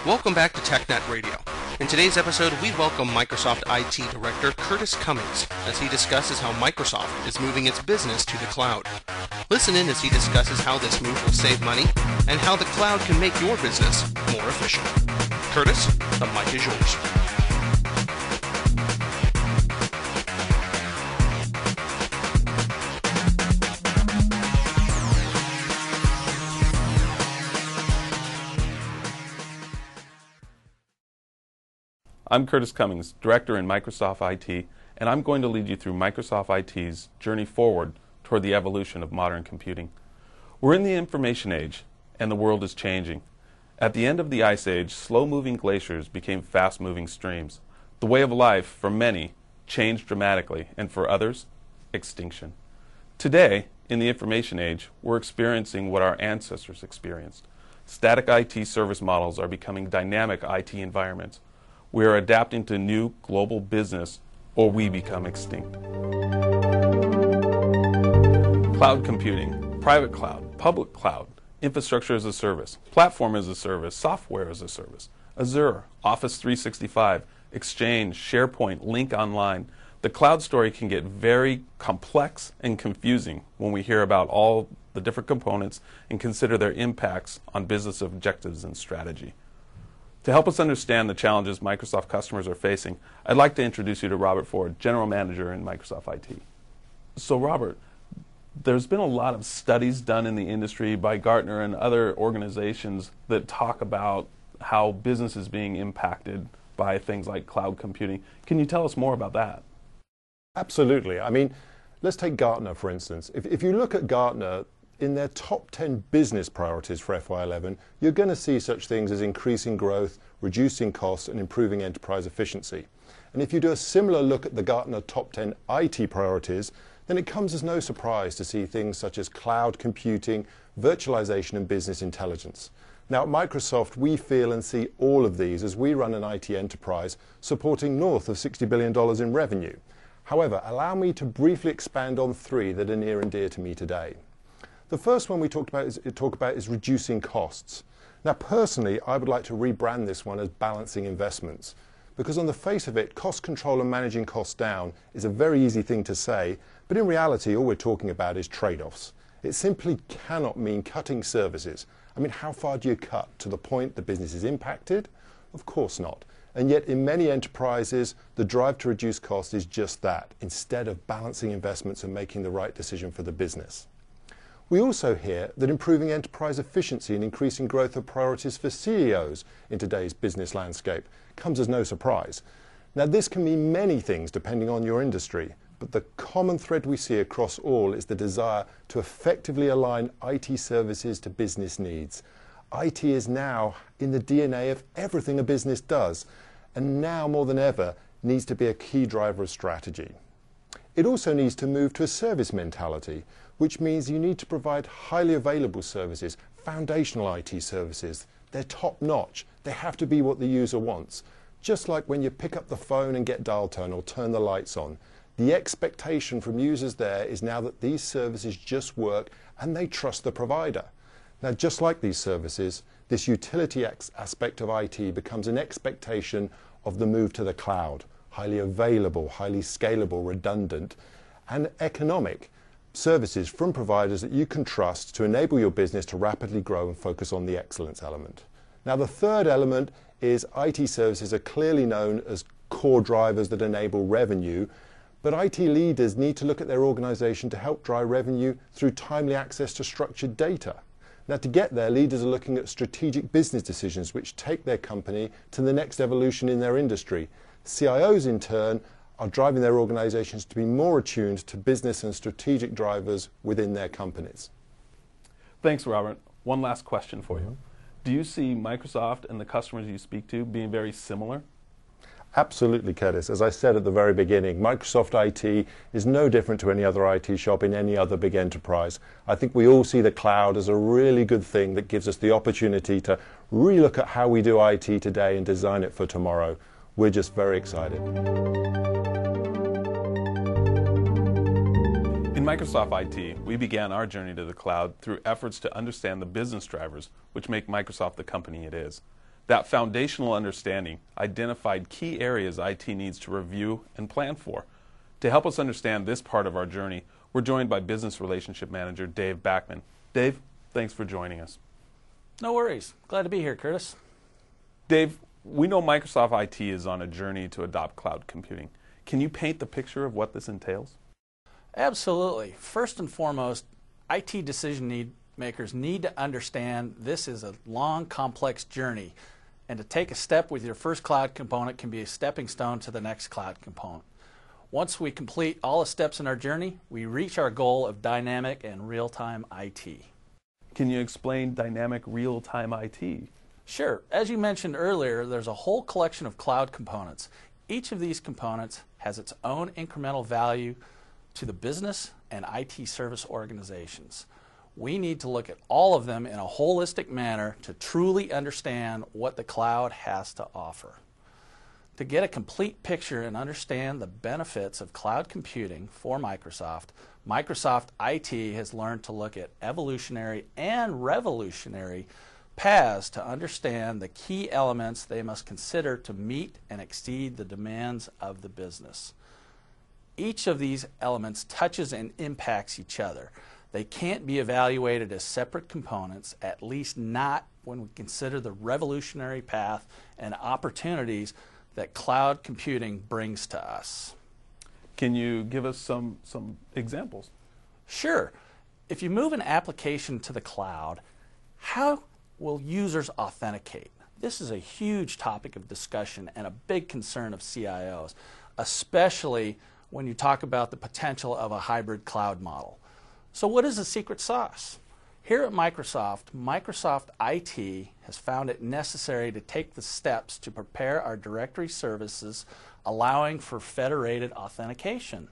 Welcome back to TechNet Radio. In today's episode, we welcome Microsoft IT Director Curtis Cummings as he discusses how Microsoft is moving its business to the cloud. Listen in as he discusses how this move will save money and how the cloud can make your business more efficient. Curtis, the mic is yours. I'm Curtis Cummings, Director in Microsoft IT, and I'm going to lead you through Microsoft IT's journey forward toward the evolution of modern computing. We're in the information age, and the world is changing. At the end of the Ice Age, slow-moving glaciers became fast-moving streams. The way of life, for many, changed dramatically, and for others, extinction. Today, in the information age, we're experiencing what our ancestors experienced. Static IT service models are becoming dynamic IT environments. We are adapting to new global business, or we become extinct. Cloud computing, private cloud, public cloud, infrastructure as a service, platform as a service, software as a service, Azure, Office 365, Exchange, SharePoint, Lync Online. The cloud story can get very complex and confusing when we hear about all the different components and consider their impacts on business objectives and strategy. To help us understand the challenges Microsoft customers are facing, I'd like to introduce you to Robert Ford, General Manager in Microsoft IT. So Robert, there's been a lot of studies done in the industry by Gartner and other organizations that talk about how business is being impacted by things like cloud computing. Can you tell us more about that? Absolutely. I mean, let's take Gartner, for instance. If you look at Gartner, in their top 10 business priorities for FY11, you're going to see such things as increasing growth, reducing costs, and improving enterprise efficiency. And if you do a similar look at the Gartner top 10 IT priorities, then it comes as no surprise to see things such as cloud computing, virtualization, and business intelligence. Now at Microsoft, we feel and see all of these as we run an IT enterprise supporting north of $60 billion in revenue. However, allow me to briefly expand on three that are near and dear to me today. The first one we talk about is reducing costs. Now personally, I would like to rebrand this one as balancing investments, because on the face of it, cost control and managing costs down is a very easy thing to say, but in reality all we're talking about is trade-offs. It simply cannot mean cutting services. I mean, how far do you cut? To the point the business is impacted? Of course not. And yet in many enterprises, the drive to reduce costs is just that, instead of balancing investments and making the right decision for the business. We also hear that improving enterprise efficiency and increasing growth are priorities for CEOs in today's business landscape. Comes as no surprise. Now this can mean many things depending on your industry, but the common thread we see across all is the desire to effectively align IT services to business needs. IT is now in the DNA of everything a business does, and now more than ever needs to be a key driver of strategy. It also needs to move to a service mentality, which means you need to provide highly available services, foundational IT services. They're top-notch. They have to be what the user wants. Just like when you pick up the phone and get dial tone or turn the lights on. The expectation from users there is now that these services just work and they trust the provider. Now, just like these services, this utility aspect of IT becomes an expectation of the move to the cloud. Highly available, highly scalable, redundant, and economic services from providers that you can trust to enable your business to rapidly grow and focus on the excellence element. Now the third element is IT services are clearly known as core drivers that enable revenue, but IT leaders need to look at their organization to help drive revenue through timely access to structured data. Now to get there, leaders are looking at strategic business decisions which take their company to the next evolution in their industry. CIOs in turn are driving their organizations to be more attuned to business and strategic drivers within their companies. Thanks, Robert. One last question for you. Do you see Microsoft and the customers you speak to being very similar? Absolutely, Curtis. As I said at the very beginning, Microsoft IT is no different to any other IT shop in any other big enterprise. I think we all see the cloud as a really good thing that gives us the opportunity to relook at how we do IT today and design it for tomorrow. We're just very excited. In Microsoft IT, we began our journey to the cloud through efforts to understand the business drivers which make Microsoft the company it is. That foundational understanding identified key areas IT needs to review and plan for. To help us understand this part of our journey, we're joined by Business Relationship Manager Dave Backman. Dave, thanks for joining us. No worries. Glad to be here, Curtis. Dave, we know Microsoft IT is on a journey to adopt cloud computing. Can you paint the picture of what this entails? Absolutely. First and foremost, IT decision makers need to understand this is a long, complex journey, and to take a step with your first cloud component can be a stepping stone to the next cloud component. Once we complete all the steps in our journey, we reach our goal of dynamic and real-time IT. Can you explain dynamic real-time IT? Sure. As you mentioned earlier, there's a whole collection of cloud components. Each of these components has its own incremental value to the business and IT service organizations. We need to look at all of them in a holistic manner to truly understand what the cloud has to offer. To get a complete picture and understand the benefits of cloud computing for Microsoft, Microsoft IT has learned to look at evolutionary and revolutionary paths to understand the key elements they must consider to meet and exceed the demands of the business. Each of these elements touches and impacts each other. They can't be evaluated as separate components, at least not when we consider the revolutionary path and opportunities that cloud computing brings to us. Can you give us some examples? Sure. If you move an application to the cloud, how will users authenticate? This is a huge topic of discussion and a big concern of CIOs, especially when you talk about the potential of a hybrid cloud model. So what is the secret sauce? Here at Microsoft, Microsoft IT has found it necessary to take the steps to prepare our directory services, allowing for federated authentication.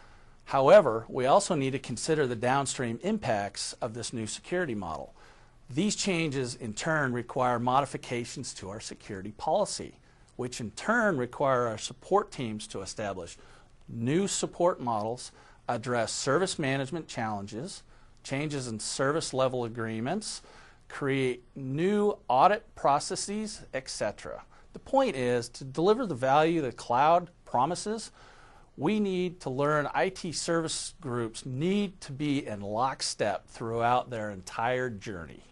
However, we also need to consider the downstream impacts of this new security model. These changes in turn require modifications to our security policy, which in turn require our support teams to establish new support models, address service management challenges, changes in service level agreements, create new audit processes, etc. The point is, to deliver the value the cloud promises, we need to learn IT service groups need to be in lockstep throughout their entire journey.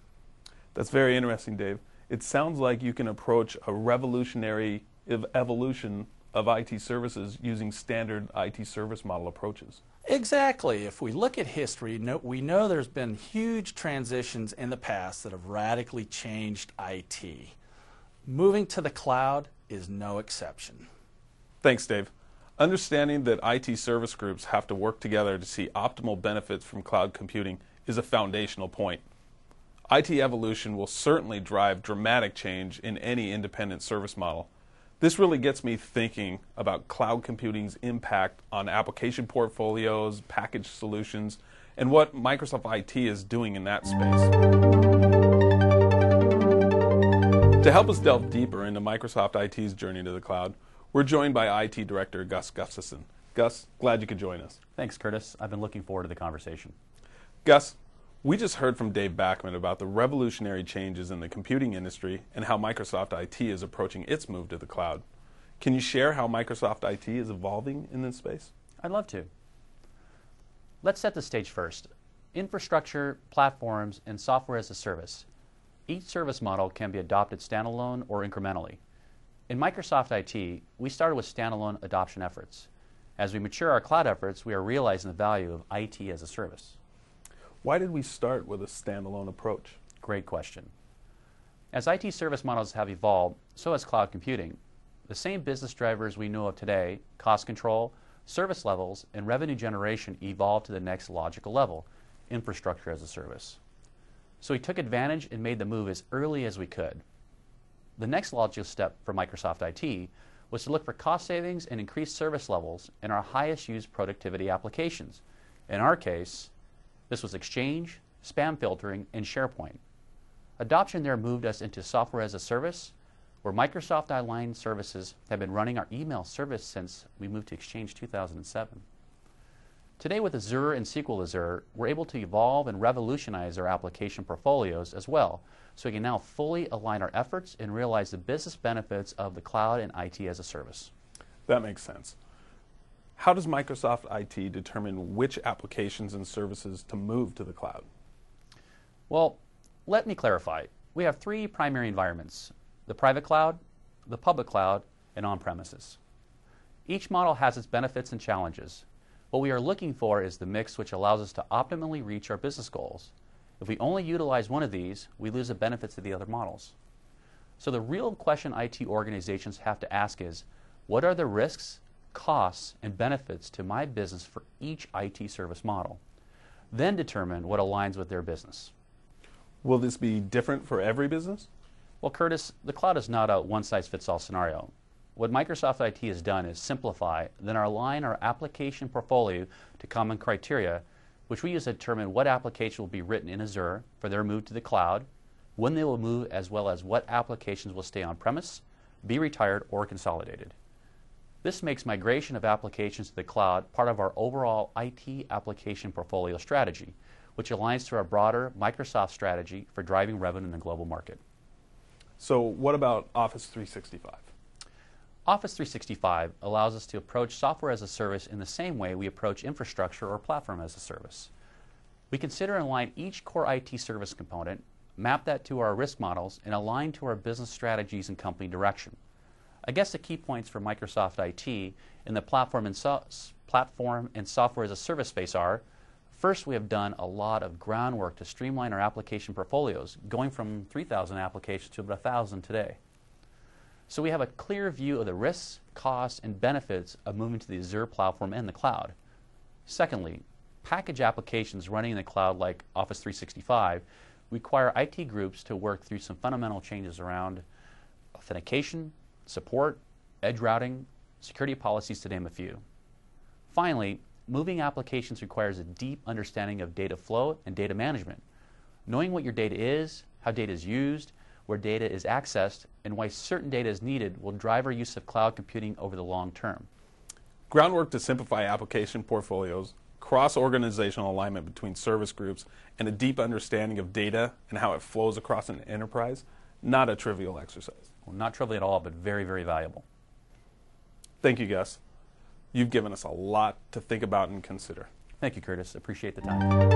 That's very interesting, Dave. It sounds like you can approach a revolutionary evolution of IT services using standard IT service model approaches. Exactly. If we look at history, we know there's been huge transitions in the past that have radically changed IT. Moving to the cloud is no exception. Thanks, Dave. Understanding that IT service groups have to work together to see optimal benefits from cloud computing is a foundational point. IT evolution will certainly drive dramatic change in any independent service model. This really gets me thinking about cloud computing's impact on application portfolios, packaged solutions, and what Microsoft IT is doing in that space. To help us delve deeper into Microsoft IT's journey to the cloud, we're joined by IT Director Gus Gustafson. Gus, glad you could join us. Thanks, Curtis. I've been looking forward to the conversation. Gus, we just heard from Dave Backman about the revolutionary changes in the computing industry and how Microsoft IT is approaching its move to the cloud. Can you share how Microsoft IT is evolving in this space? I'd love to. Let's set the stage first. Infrastructure, platforms, and software as a service. Each service model can be adopted standalone or incrementally. In Microsoft IT, we started with standalone adoption efforts. As we mature our cloud efforts, we are realizing the value of IT as a service. Why did we start with a standalone approach? Great question. As IT service models have evolved, so has cloud computing. The same business drivers we know of today, cost control, service levels, and revenue generation, evolved to the next logical level, infrastructure as a service. So we took advantage and made the move as early as we could. The next logical step for Microsoft IT was to look for cost savings and increased service levels in our highest used productivity applications. In our case, this was Exchange, spam filtering, and SharePoint. Adoption there moved us into software as a service, where Microsoft Online services have been running our email service since we moved to Exchange 2007. Today with Azure and SQL Azure, we're able to evolve and revolutionize our application portfolios as well, so we can now fully align our efforts and realize the business benefits of the cloud and IT as a service. That makes sense. How does Microsoft IT determine which applications and services to move to the cloud? Well, let me clarify. We have three primary environments: the private cloud, the public cloud, and on-premises. Each model has its benefits and challenges. What we are looking for is the mix which allows us to optimally reach our business goals. If we only utilize one of these, we lose the benefits of the other models. So the real question IT organizations have to ask is, what are the risks, costs, and benefits to my business for each IT service model? Then determine what aligns with their business. Will this be different for every business? Well, Curtis, the cloud is not a one-size-fits-all scenario. What Microsoft IT has done is simplify, then align our application portfolio to common criteria, which we use to determine what application will be written in Azure for their move to the cloud, when they will move, as well as what applications will stay on-premise, be retired, or consolidated. This makes migration of applications to the cloud part of our overall IT application portfolio strategy, which aligns to our broader Microsoft strategy for driving revenue in the global market. So what about Office 365? Office 365 allows us to approach software as a service in the same way we approach infrastructure or platform as a service. We consider and align each core IT service component, map that to our risk models, and align to our business strategies and company direction. I guess the key points for Microsoft IT in the platform and software as a service space are: first, we have done a lot of groundwork to streamline our application portfolios, going from 3,000 applications to about 1,000 today. So we have a clear view of the risks, costs, and benefits of moving to the Azure platform and the cloud. Secondly, package applications running in the cloud like Office 365 require IT groups to work through some fundamental changes around authentication, support, edge routing, security policies, to name a few. Finally, moving applications requires a deep understanding of data flow and data management. Knowing what your data is, how data is used, where data is accessed, and why certain data is needed will drive our use of cloud computing over the long term. Groundwork to simplify application portfolios, cross-organizational alignment between service groups, and a deep understanding of data and how it flows across an enterprise, not a trivial exercise. Well, not trivial at all, but very, very valuable. Thank you, Gus. You've given us a lot to think about and consider. Thank you, Curtis. Appreciate the time.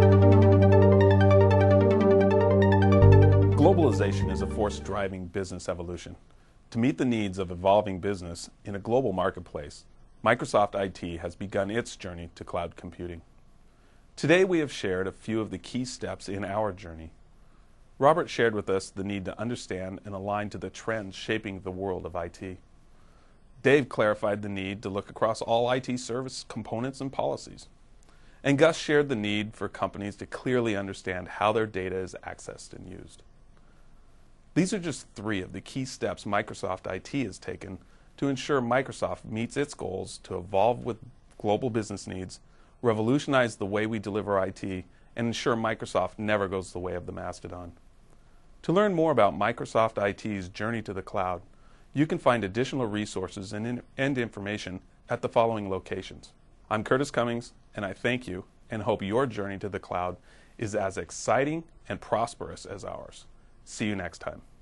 Globalization is a force driving business evolution. To meet the needs of evolving business in a global marketplace, Microsoft IT has begun its journey to cloud computing. Today we have shared a few of the key steps in our journey. Robert shared with us the need to understand and align to the trends shaping the world of IT. Dave clarified the need to look across all IT service components and policies. And Gus shared the need for companies to clearly understand how their data is accessed and used. These are just three of the key steps Microsoft IT has taken to ensure Microsoft meets its goals to evolve with global business needs, revolutionize the way we deliver IT, and ensure Microsoft never goes the way of the mastodon. To learn more about Microsoft IT's journey to the cloud, you can find additional resources and information at the following locations. I'm Curtis Cummings, and I thank you and hope your journey to the cloud is as exciting and prosperous as ours. See you next time.